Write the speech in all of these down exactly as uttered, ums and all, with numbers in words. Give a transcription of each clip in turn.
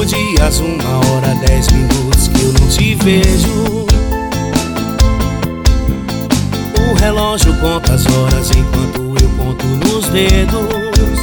Cinco dias, uma hora, dez minutos que eu não te vejo. O relógio conta as horas enquanto eu conto nos dedos.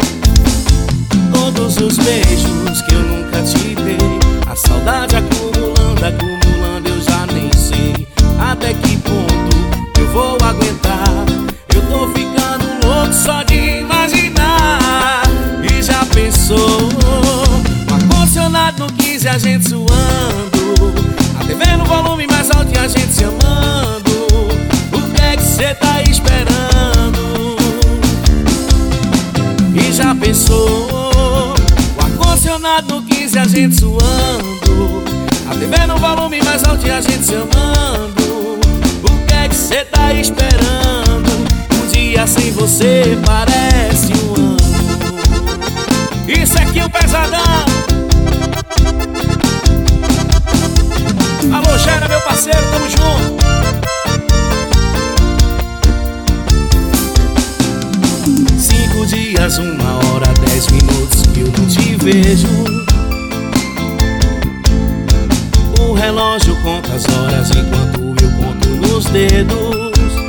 Todos os beijos que eu nunca te dei, a saudade acumulando, acumulando, eu já nem sei até que ponto eu vou aguentar. Eu tô ficando louco só de imaginar. E já pensou, um ar-condicionado no quinze, a gente suando, a T V no volume mais alto e a gente se amando. O que é que cê tá esperando? E já pensou, o ar-condicionado no quinze, a gente suando, a T V no volume mais alto e a gente se amando. O que é que cê tá esperando? Um dia sem você parece um ano. Isso aqui é o Pesadão. Alô, Gera, meu parceiro, tamo junto. Cinco dias, uma hora, dez minutos que eu não te vejo. O relógio conta as horas enquanto eu conto nos dedos.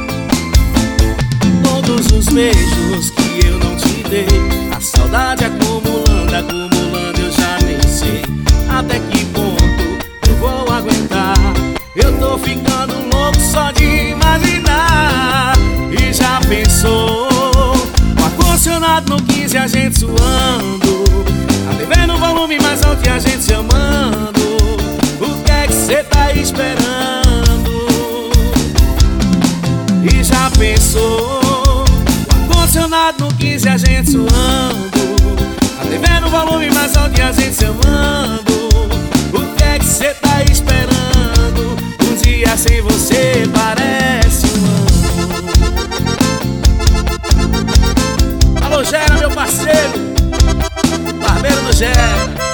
Todos os beijos que eu não te dei, a saudade acumulando, acumulando, eu já nem sei até que ponto eu vou aguentar. Eu tô ficando louco só de imaginar. E já pensou, o ar-condicionado no quinze, a gente suando, a T V no volume mais alto e a gente se amando. O que é que cê tá esperando? E já pensou, o ar-condicionado no quinze, a gente suando, a T V no volume mais alto e a gente se amando. O que é que cê tá esperando? Um dia sem você parece um ano. Alô, Gera, meu parceiro, barbeiro do Gera.